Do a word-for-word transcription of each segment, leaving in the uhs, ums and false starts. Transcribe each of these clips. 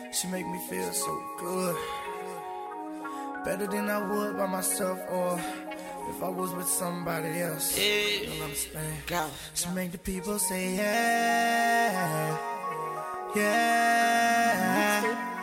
She make me feel so good, better than I would by myself or if I was with somebody else. You don't understand. She make the people say yeah, yeah.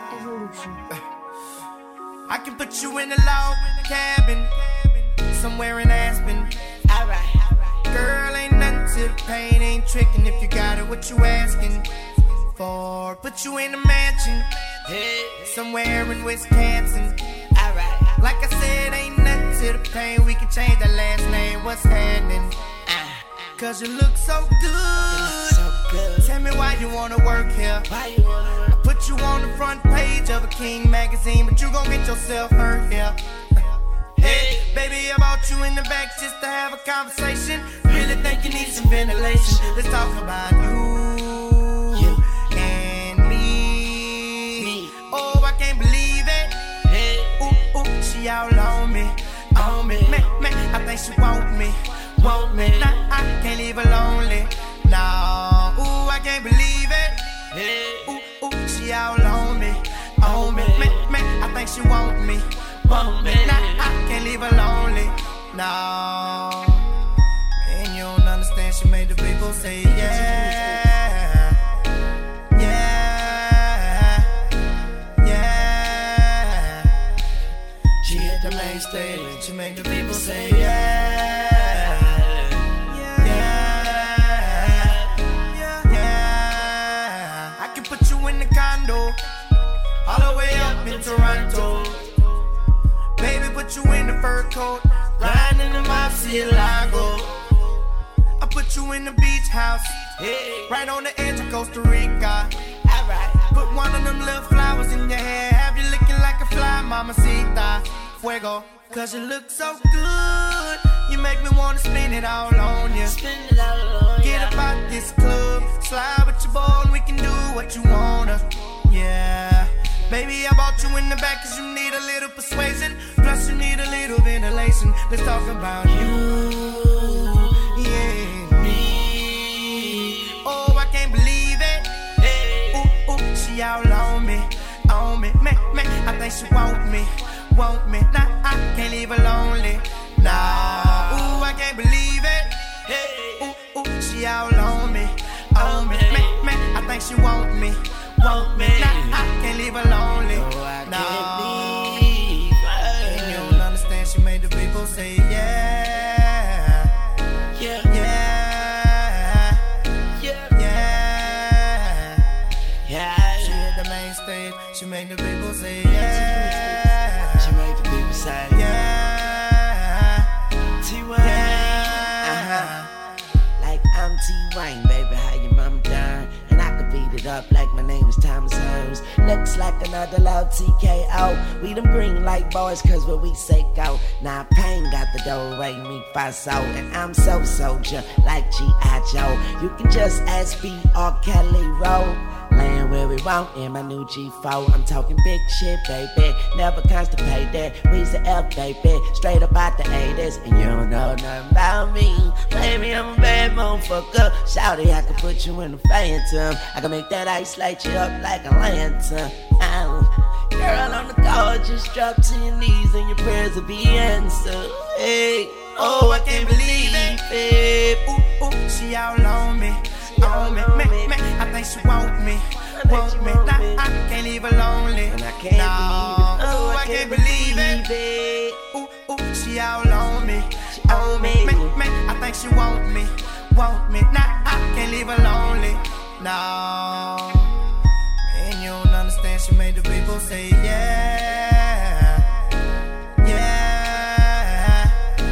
I can put you in a log cabin somewhere in Aspen. Alright, girl, ain't nothing to the pain, ain't tricking if you got it. What you asking for? Put you in a mansion somewhere in Wisconsin. Alright, like I said, ain't nothing to the pain. We can change that last name. What's happening? Cause you look so good. So good. Tell me why you wanna work here. Why you wanna work? I put you on the front page of a King magazine, but you gon' get yourself hurt here. Hey, baby, I brought you in the back just to have a conversation. Really think you need some ventilation. Let's talk about you, you. and me. me. Oh, I can't believe it. Hey. Ooh, ooh, she all on me, on me. Man, man, I think she want me. Want me, nah, I can't leave her lonely. Nah, ooh, I can't believe it. Hey. Ooh, ooh, she all on me, on me. Man, man, I think she want me, want me. Nah, I can't leave her lonely. Nah, man, you don't understand. She made the people say yeah, yeah, yeah. She hit the main stage. She made the people say yeah. All the way up in Toronto. Baby, put you in the fur coat, riding in the Murcielago. I put you in the beach house, hey, right on the edge of Costa Rica. Alright, put one of them little flowers in your hair, have you looking like a fly, mamacita. Fuego, cause you look so good. You make me wanna spin it all on you. Spin it all on Get ya. Up out this club, slide with your boy and we can do what you wanna. Yeah, baby, I brought you in the back cause you need a little persuasion. Plus you need a little ventilation. Let's talk about you, yeah, me. Oh, I can't believe it. Hey. Ooh, ooh, she all on me, on me. Man, man, I think she want me, want me. Nah, I can't leave her lonely. Nah, ooh, I can't believe it. Hey. Ooh, ooh, she all on me, on me. Man, man, I think she want me. Want me. Nah, I can't leave her lonely. No, I no. can't leave her. And you don't understand. She made the people say yeah, yeah, yeah, yeah, yeah, yeah. She hit the main stage. She made the people say yeah. She made the people say yeah. T-Wayne, yeah. Uh-huh. Like I'm T-Wayne, baby. How your mama done? Beat it up like my name is Thomas Holmes. Looks like another loud T K O. We them green light boys cause when we say go. Now pain got the dough, rate me so. And I'm so soldier like G I Joe. You can just ask B or Kelly Rowe. Land where we want in my new G four. I'm talking big shit, baby. Never constipated. We's the F, baby. Straight up out the eighties. And you don't know nothing about me. Baby, I'm a bad motherfucker. Shouty, I can put you in a phantom. I can make that ice light you up like a lantern. Oh. Girl on the call, just drop to your knees and your prayers will be answered. Hey, oh, I can't believe it. it. Ooh, ooh, she all on me. On me, me, me, I think she want me, want me. Nah, I can't leave her lonely. And I can't no. believe it. Oh, I can't believe it. Ooh, ooh, she all on me, on me, me, me. I think she want me, want me. Nah, I can't leave her lonely. No, man, you don't understand. She made the people say yeah, yeah,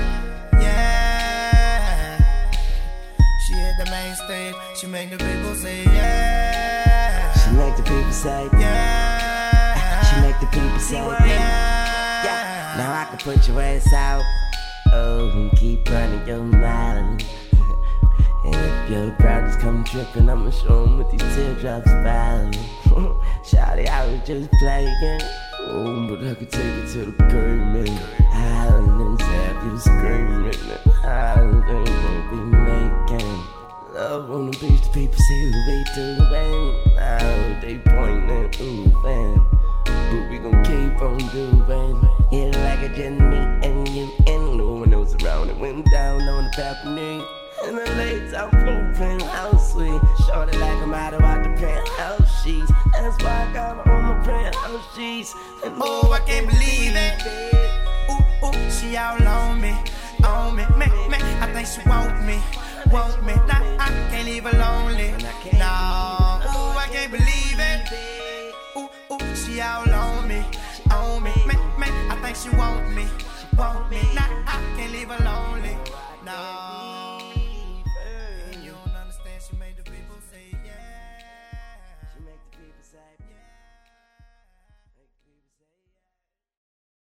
yeah. She hit the main stage. She make the people say yeah. She make the people say yeah. She make the people say yeah. yeah. Now I can put your ass out. Oh, and keep running your mouth. And if your brothers come tripping, I'ma show them with these teardrops falling. Shawty, I was just playing. Oh, but I could take it to the game and howling and tap you screaming. I don't think we'll be making love on the beach. The people see what we doing. Now they pointing. ooh, man. But we gon' keep on doing. Yeah, like it just me and you, and no one else around. It went down on the balcony. In the late I'm open, how sweet. Shorty like I'm out about the penthouse sheets. That's why I got her on my penthouse sheets. And oh, I can't believe it. Ooh, ooh, she all on me, on me, me, me. I think she want me, want me. Nah, I can't leave her lonely. No, ooh, I can't believe it. Ooh, ooh, she all on me, on me, me, me. I think she want me, want me. Nah, I can't leave her lonely. No.